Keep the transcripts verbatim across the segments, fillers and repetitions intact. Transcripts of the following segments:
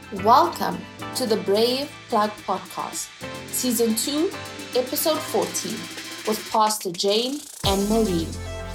Welcome to the Brave Plug Podcast, Season two, Episode fourteen, with Pastor Jane and Maureen.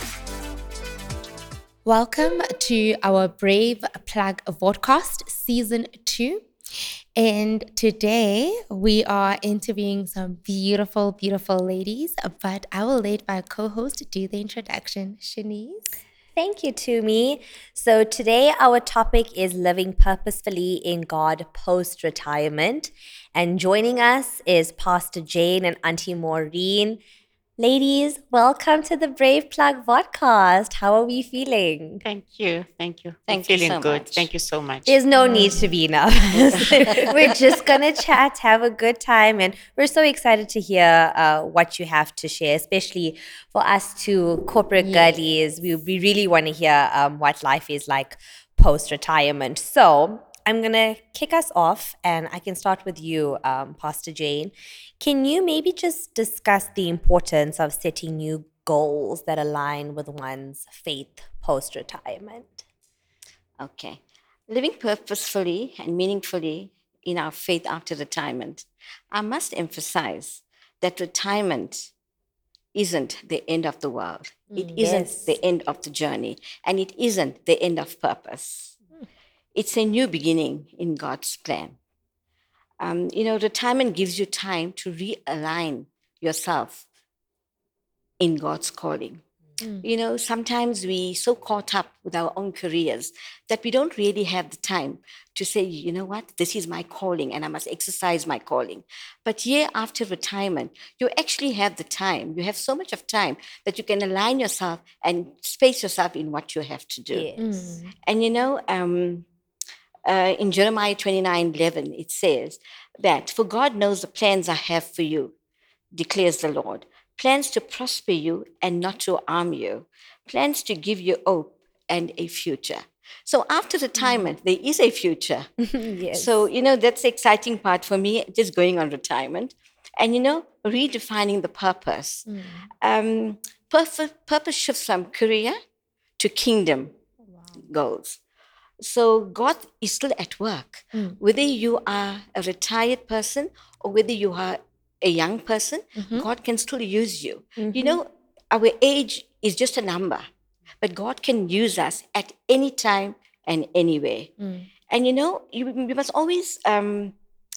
Welcome to our Brave Plug Vodcast Season two. And today we are interviewing some beautiful, beautiful ladies, but I will let my co-host do the introduction. Shanice? Thank you, Tumi. So today our topic is living purposefully in God post-retirement. And joining us is Pastor Jane and Auntie Maureen. Ladies, welcome to the Brave Plug Vodcast. How are we feeling? Thank you. Thank you. Thank I'm you feeling so good. much. Thank you so much. There's no need to be nervous. We're just going to chat, have a good time. And we're so excited to hear uh, what you have to share, especially for us two corporate Yes. girlies. We, we really want to hear um, what life is like post-retirement. So I'm going to kick us off, and I can start with you, um, Pastor Jane. Can you maybe just discuss the importance of setting new goals that align with one's faith post-retirement? Okay. Living purposefully and meaningfully in our faith after retirement. I must emphasize that retirement isn't the end of the world. It Mm, isn't yes. the end of the journey, and it isn't the end of purpose. It's a new beginning in God's plan. Um, you know, retirement gives you time to realign yourself in God's calling. Mm. You know, sometimes we so caught up with our own careers that we don't really have the time to say, you know what, this is my calling and I must exercise my calling. But year after retirement, you actually have the time. You have so much of time that you can align yourself and space yourself in what you have to do. Yes. Mm. And you know, um, uh, in Jeremiah twenty-nine eleven, it says that, for God knows the plans I have for you, declares the Lord. Plans to prosper you and not to harm you. Plans to give you hope and a future. So after retirement, there is a future. Yes. So, you know, that's the exciting part for me, just going on retirement. And, you know, redefining the purpose. Mm. Um, purpose, purpose shifts from career to kingdom goals. So God is still at work. Mm. Whether you are a retired person or whether you are a young person, Mhm. God can still use you. You Mhm. know, our age is just a number, but God can use us at any time and anywhere. Mm. And you know, you, you must always um,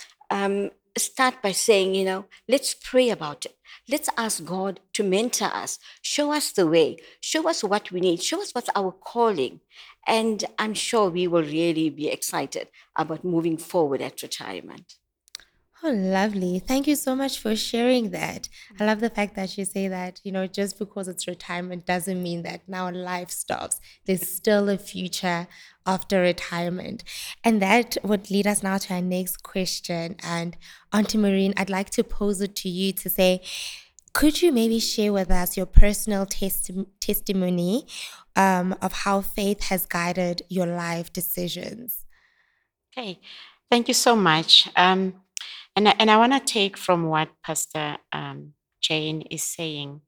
um, start by saying, you know, let's pray about it. Let's ask God to mentor us, show us the way, show us what we need, show us what's our calling. And I'm sure we will really be excited about moving forward at retirement. Oh, lovely. Thank you so much for sharing that. I love the fact that you say that, you know, just because it's retirement doesn't mean that now life stops. There's still a future after retirement. And that would lead us now to our next question. And Auntie Marine, I'd like to pose it to you to say, could you maybe share with us your personal testi- testimony um, of how faith has guided your life decisions? Okay. Thank you so much. Um, and I, and I want to take from what Pastor um, Jane is saying,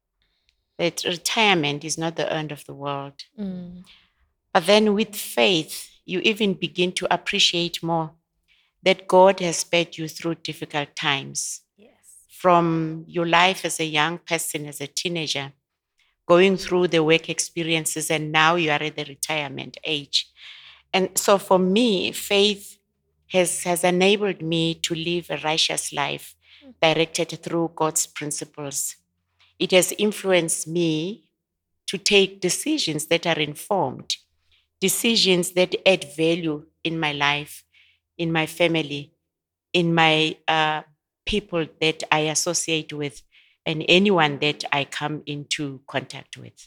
that retirement is not the end of the world. Mm. But then with faith, you even begin to appreciate more that God has spared you through difficult times. Yes. From your life as a young person, as a teenager, going through the work experiences, and now you are at the retirement age. And so for me, faith has, has enabled me to live a righteous life directed through God's principles. It has influenced me to take decisions that are informed, decisions that add value in my life, in my family, in my uh, people that I associate with, and anyone that I come into contact with.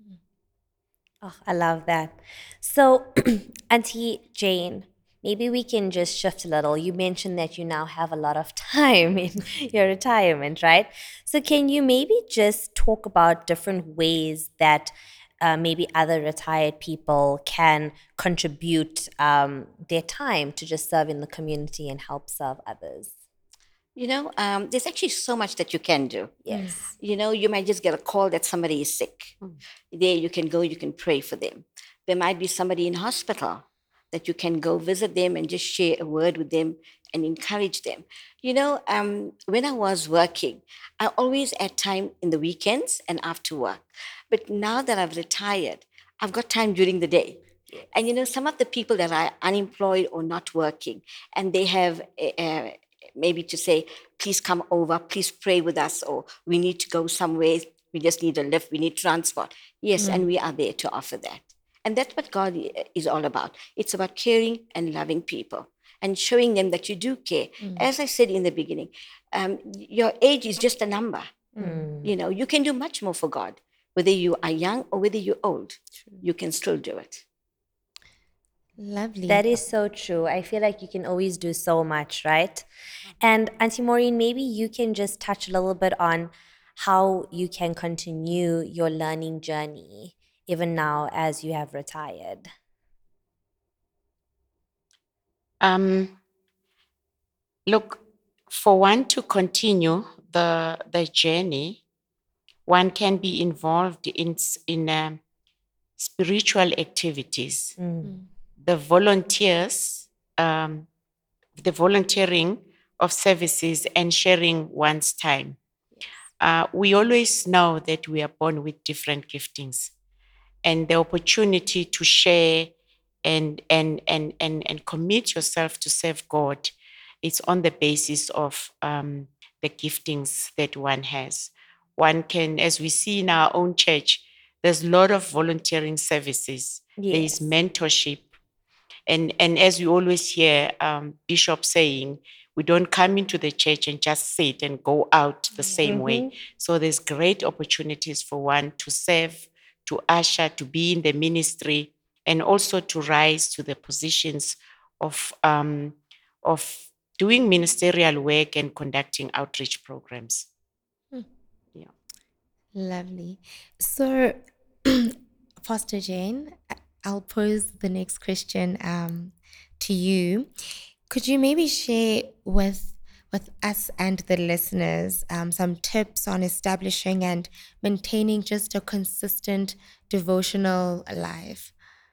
Oh, I love that. So, Auntie Jane, maybe we can just shift a little. You mentioned that you now have a lot of time in your retirement, right? So, can you maybe just talk about different ways that uh, maybe other retired people can contribute um, their time to just serve in the community and help serve others? You know, um, there's actually so much that you can do. Yes. You know, you might just get a call that somebody is sick. Mm. There you can go, you can pray for them. There might be somebody in hospital that you can go visit them and just share a word with them and encourage them. You know, um, when I was working, I always had time in the weekends and after work. But now that I've retired, I've got time during the day. And you know, some of the people that are unemployed or not working, and they have uh, maybe to say, please come over, please pray with us, or we need to go somewhere, we just need a lift, we need transport. Yes, and we are there to offer that. And that's what God i- is all about. It's about caring and loving people and showing them that you do care. As I said in the beginning, um, your age is just a number. You know, you can do much more for God, whether you are young or whether you're old. You can still do it. Lovely. That is so true. I feel like you can always do so much, right? And Auntie Maureen, maybe you can just touch a little bit on how you can continue your learning journey even now as you have retired. Um, look, for one to continue the the journey, one can be involved in s- in um, spiritual activities. The volunteers, um, the volunteering of services and sharing one's time. Uh, we always know that we are born with different giftings, and the opportunity to share and and and and, and commit yourself to serve God, it's on the basis of um, the giftings that one has. One can, as we see in our own church, there's a lot of volunteering services. There is Yes. mentorship, and and as we always hear um, Bishop saying, we don't come into the church and just sit and go out the same way. So there's great opportunities for one to serve, to usher, to be in the ministry, and also to rise to the positions of um, of doing ministerial work and conducting outreach programs. Yeah. Lovely. So, Pastor Jane, I- I'll pose the next question um, to you. Could you maybe share with with us and the listeners um, some tips on establishing and maintaining just a consistent devotional life?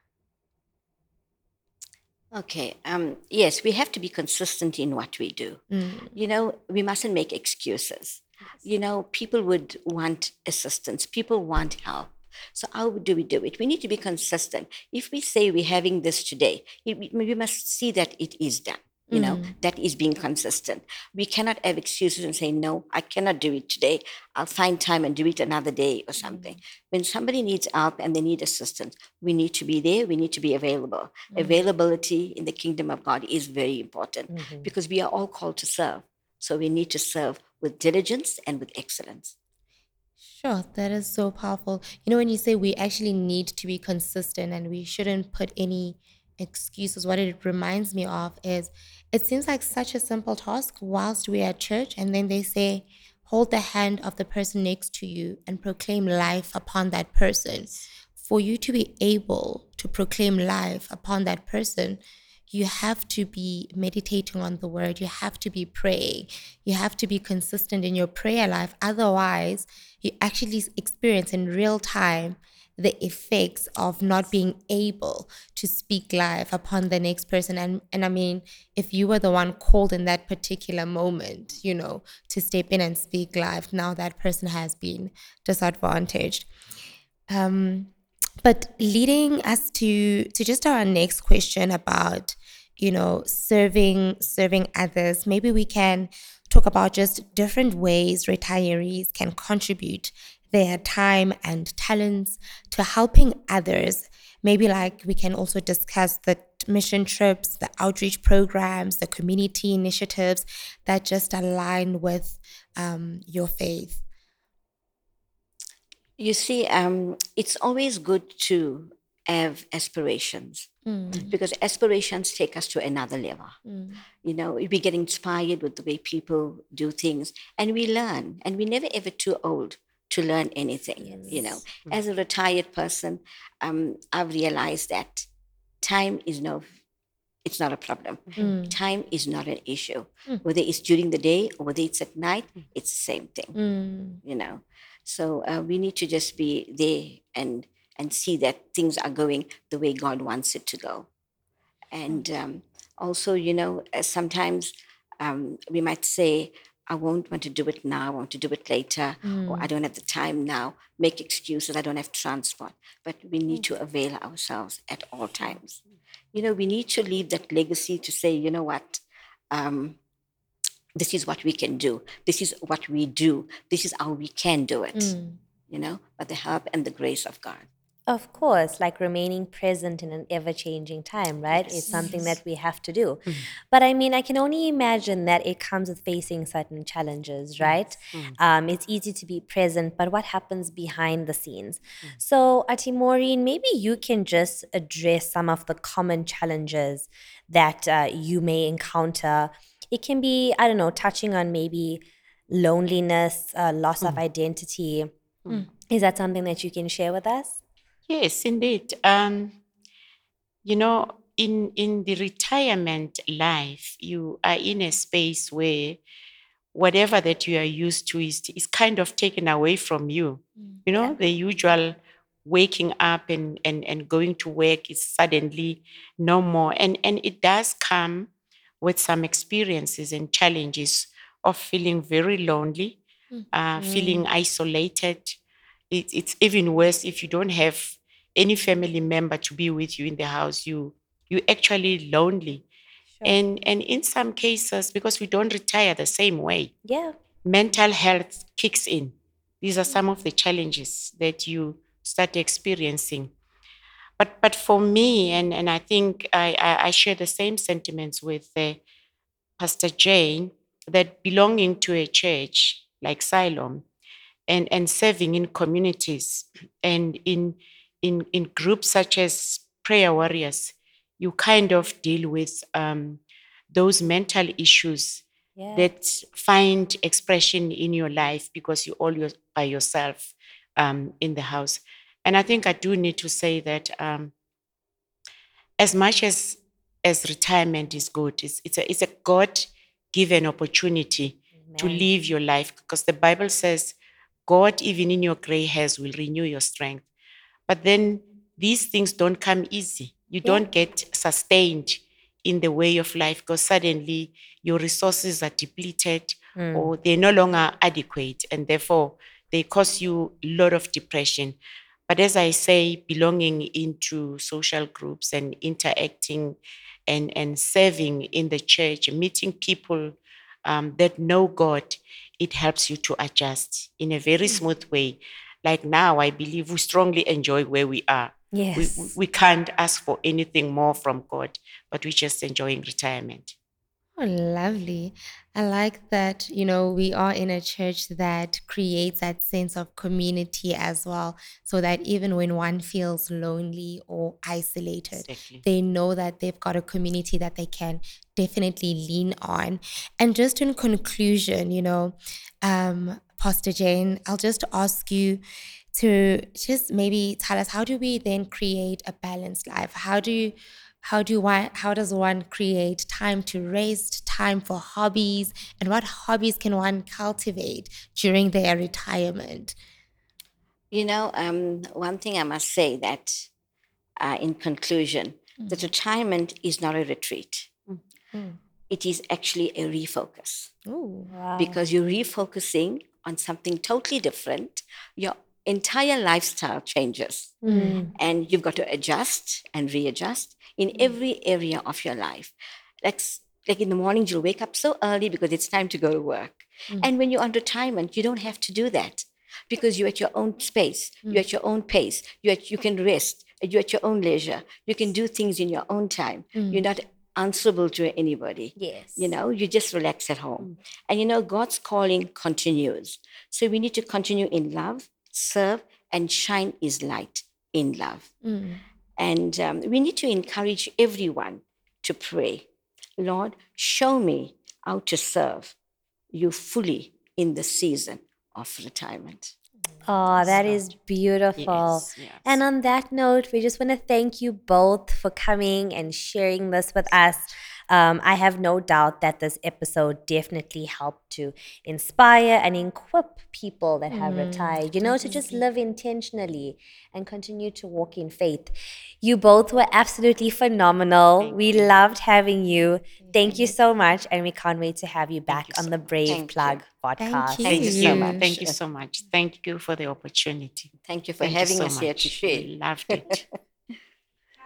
Okay. Um, yes, we have to be consistent in what we do. You know, we mustn't make excuses. You know, people would want assistance, people want help. So, how do we do it? We need to be consistent. If we say we're having this today, it- we we must see that it is done. You know, that is being consistent. We cannot have excuses and say, no, I cannot do it today. I'll find time and do it another day or something. When somebody needs help and they need assistance, we need to be there. We need to be available. Availability in the kingdom of God is very important because we are all called to serve. So we need to serve with diligence and with excellence. Sure, that is so powerful. You know, when you say we actually need to be consistent and we shouldn't put any excuses, what it reminds me of is it seems like such a simple task whilst we're at church, and then they say, hold the hand of the person next to you and proclaim life upon that person. For you to be able to proclaim life upon that person, you have to be meditating on the word. You have to be praying. You have to be consistent in your prayer life. Otherwise, you actually experience in real time the effects of not being able to speak life upon the next person. And, and I mean, if you were the one called in that particular moment, you know, to step in and speak life, now that person has been disadvantaged. Um, but leading us to to just our next question about, you know, serving serving others, maybe we can talk about just different ways retirees can contribute their time and talents to helping others. Maybe like we can also discuss the mission trips, the outreach programs, the community initiatives that just align with um, your faith. You see, um, it's always good to have aspirations because aspirations take us to another level. You know, we get inspired with the way people do things and we learn, and we're never ever too old to learn anything. You know, as a retired person, um, I've realized that time is no, it's not a problem. Time is not an issue. Whether it's during the day or whether it's at night, it's the same thing. You know, so uh, we need to just be there and and see that things are going the way God wants it to go. And um, also, you know, uh, sometimes um, we might say, I won't want to do it now, I want to do it later, or I don't have the time now, make excuses, I don't have transport. But we need to avail ourselves at all times. You know, we need to leave that legacy to say, you know what, um, this is what we can do, this is what we do, this is how we can do it, Mm. you know, by the help and the grace of God. Of course, like remaining present in an ever changing time, right? It's something that we have to do. But I mean, I can only imagine that it comes with facing certain challenges, right? Um, it's easy to be present, but what happens behind the scenes? So, Ati Maureen, maybe you can just address some of the common challenges that uh, you may encounter. It can be, I don't know, touching on maybe loneliness, uh, loss of identity. Is that something that you can share with us? Yes, indeed. Um, you know, in in the retirement life, you are in a space where whatever that you are used to is is kind of taken away from you. You know, the usual waking up and and and going to work is suddenly no more, and and it does come with some experiences and challenges of feeling very lonely, uh, feeling isolated. It, it's even worse if you don't have any family member to be with you in the house. You you actually lonely, and and in some cases, because we don't retire the same way, Yeah. mental health kicks in. These are some of the challenges that you start experiencing. But but for me, and and I think I I, I share the same sentiments with uh, Pastor Jane, that belonging to a church like Siloam and and serving in communities and in in in groups such as prayer warriors, you kind of deal with um, those mental issues Yeah. that find expression in your life because you're all your, by yourself um, in the house. And I think I do need to say that um, as much as as retirement is good, it's it's a it's a God given opportunity to Amen. live your life, because the Bible says God, even in your gray hairs, will renew your strength. But then these things don't come easy. You Yeah. don't get sustained in the way of life because suddenly your resources are depleted or they're no longer adequate, and therefore they cause you a lot of depression. But as I say, belonging into social groups and interacting and, and serving in the church, meeting people um, that know God, it helps you to adjust in a very smooth way. Like now, I believe we strongly enjoy where we are. We, Yes. we- we can't ask for anything more from God, but we're just enjoying retirement. Oh, lovely. I like that, you know, we are in a church that creates that sense of community as well, so that even when one feels lonely or isolated, Exactly. they know that they've got a community that they can definitely lean on. And just in conclusion, you know, um, Pastor Jane, I'll just ask you to just maybe tell us, how do we then create a balanced life? How do you how do one how does one create time to rest, time for hobbies, and what hobbies can one cultivate during their retirement? You know, um, one thing I must say that uh, in conclusion, that retirement is not a retreat. Mm. It is actually a refocus, Ooh. Wow. because you're refocusing on something totally different. Your entire lifestyle changes, Mm. and you've got to adjust and readjust in every area of your life. Like, s- like in the mornings, you'll wake up so early because it's time to go to work. And when you're on retirement, you don't have to do that, because you're at your own space, you're at your own pace, you're at, you can rest, you're at your own leisure, you can do things in your own time. You're not answerable to anybody. Yes. You know, you just relax at home. And you know, God's calling continues. So we need to continue in love, serve, and shine His light in love. Mm. And um, we need to encourage everyone to pray, Lord, show me how to serve you fully in the season of retirement. Oh, that is beautiful. Yes, yes. And on that note, we just want to thank you both for coming and sharing this with us. Um, I have no doubt that this episode definitely helped to inspire and equip people that have retired, you know, to just live intentionally and continue to walk in faith. You both were absolutely phenomenal. We loved having you. Thank you so much. And we can't wait to have you back you on so the Brave Thank you. Plug podcast. you. Thank you so much. Thank you so much. Thank you for the opportunity. Thank you for Thank having you so us much. here to share. We loved it.